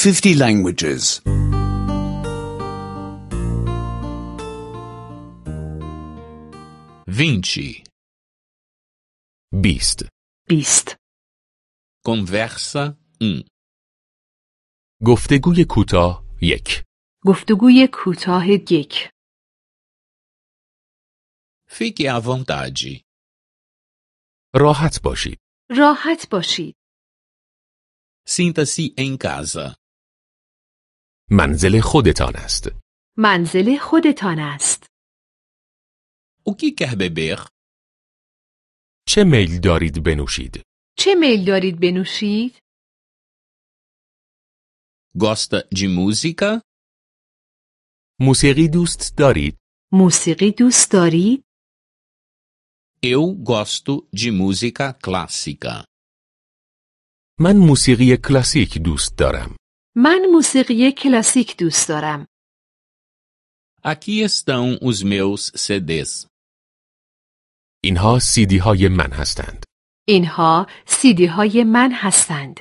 50 languages. 20. 20. Conversa 1. گفتگوی کوتاه 1. گفتگوی کوتاه 1. Fique à vontade. راحت باشید. راحت باشید. Sinta-se em casa. منزل خودتان است. منزل خودتان است. O que quer beber? چه میل دارید بنوشید؟ چه میل دارید بنوشید؟ Gosta de música? موسیقی دوست دارید؟ موسیقی دوست دارید؟ Eu gosto de música clássica. من موسیقی کلاسیک دوست دارم. من موسیقی کلاسیک دوست دارم. Aqui estão os meus CDs. اینها CD های من هستند. اینها CD های من هستند.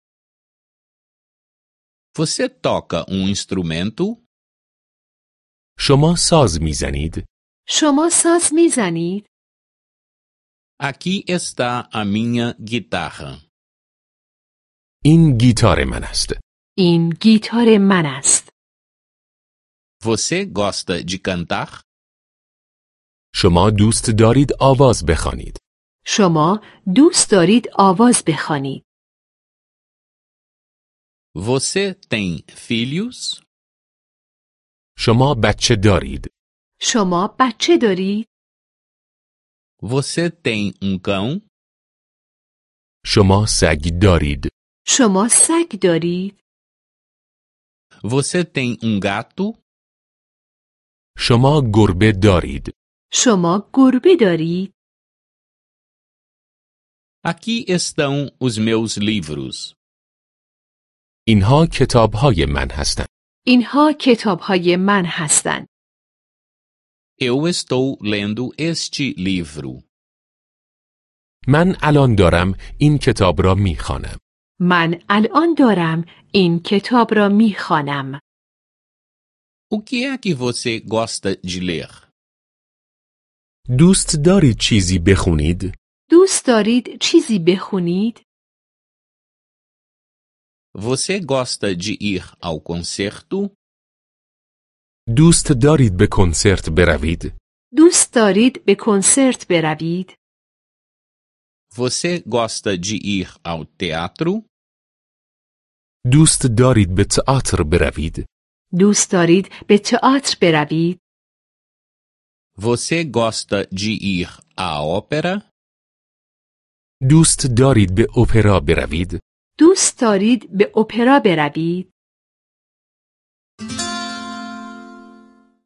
Você toca instrumento? شما ساز میزنید؟ شما ساز میزنید؟ Aqui está a minha guitarra. این گیتار من است. این گیتار من است. Você gosta de cantar? شما دوست دارید آواز بخوانید؟ شما دوست دارید آواز بخوانید؟ Você tem filhos? شما بچه دارید؟ شما بچه دارید؟ Você tem cão? شما سگ دارید؟ شما سگ دارید؟ Você tem gato? شما گربه دارید؟ شما گربه دارید؟ Aqui estão os meus livros. اینها کتاب های من هستند. اینها کتاب های من هستند. Eu estou lendo este livro. من الان دارم این کتاب را میخوانم. من الان دارم این کتاب را میخوانم. O que é que você gosta de ler? دوست دارید چیزی بخونید؟ دوست دارید چیزی بخونید؟ Você gosta de ir ao concerto? دوست دارید به کنسرت بروید؟ دوست دارید به کنسرت بروید؟ Você gosta de ir ao teatro? دوست دارید به تئاتر بروید؟ دوست دارید به تئاتر بروید؟ Você gosta de ir à ópera? دوست دارید به اپرا بروید؟ دوست دارید به اپرا بروید؟